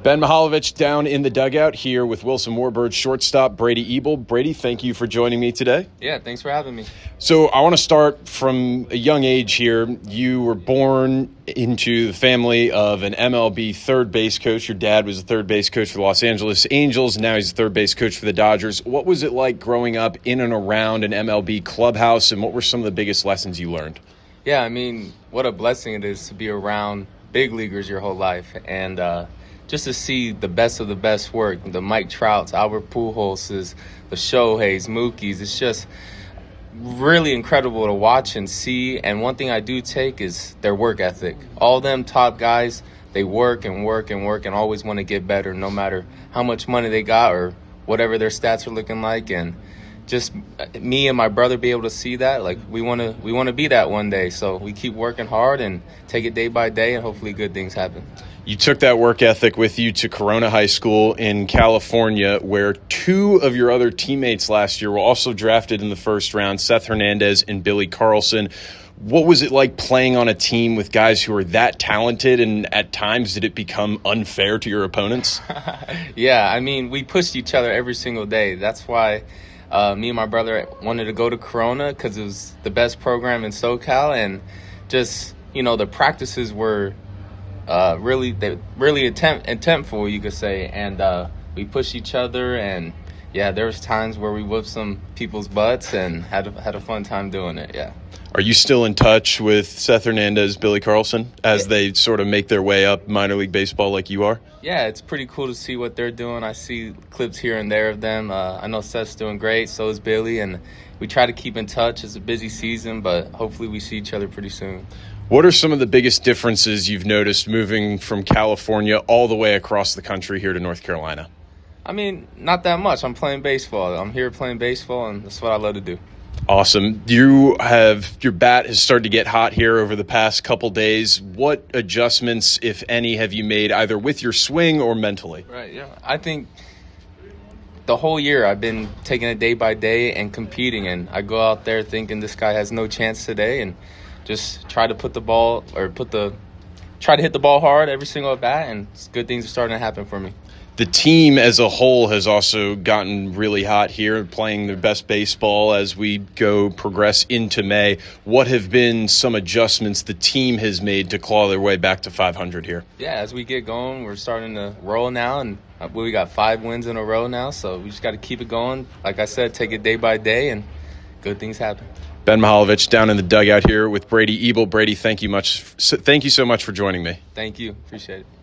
Ben Mihaljevic down in the dugout here with Wilson Warbird shortstop Brady Ebel. Brady, thank you for joining me today. Yeah, thanks for having me. So I want to start from a young age here. You were born into the family of an MLB third base coach. Your dad was a third base coach for the Los Angeles Angels, and now he's a third base coach for the Dodgers. What was it like growing up in and around an MLB clubhouse, and what were some of the biggest lessons you learned? Yeah, I mean, what a blessing it is to be around big leaguers your whole life, and just to see the best of the best work, the Mike Trouts, Albert Pujolses, the Shoheis, Mookies. It's just really incredible to watch and see. And one thing I do take is their work ethic. All them top guys, they work and work and work and always want to get better no matter how much money they got or whatever their stats are looking like. And just me and my brother be able to see that, like we want to be that one day. So we keep working hard and take it day by day, and hopefully good things happen. You took that work ethic with you to Corona High School in California, where two of your other teammates last year were also drafted in the first round, Seth Hernandez and Billy Carlson. What was it like playing on a team with guys who are that talented, and at times did it become unfair to your opponents? Yeah, I mean, we pushed each other every single day. That's why me and my brother wanted to go to Corona, because it was the best program in SoCal, and just, the practices were really intentful, you could say, and we pushed each other, and yeah, there was times where we whooped some people's butts and had a fun time doing it. Yeah. Are you still in touch with Seth Hernandez, Billy Carlson, as they sort of make their way up minor league baseball like you are? Yeah, it's pretty cool to see what they're doing. I see clips here and there of them. I know Seth's doing great, so is Billy, and we try to keep in touch. It's a busy season, but hopefully we see each other pretty soon. What are some of the biggest differences you've noticed moving from California all the way across the country here to North Carolina? I mean, not that much. I'm playing baseball. I'm here playing baseball, and that's what I love to do. Awesome. Your bat has started to get hot here over the past couple days. What adjustments, if any, have you made either with your swing or mentally? Right, yeah. I think the whole year I've been taking it day by day and competing, and I go out there thinking this guy has no chance today, and just try to hit the ball hard every single at bat, and good things are starting to happen for me. The team as a whole has also gotten really hot here, playing their best baseball as we progress into May. What have been some adjustments the team has made to claw their way back to 500 here? Yeah, as we get going, we're starting to roll now, and we got 5 wins in a row now, so we just got to keep it going. Like I said, take it day by day, and good things happen. Ben Mihaljevic down in the dugout here with Brady Ebel. Brady, thank you so much for joining me. Thank you. Appreciate it.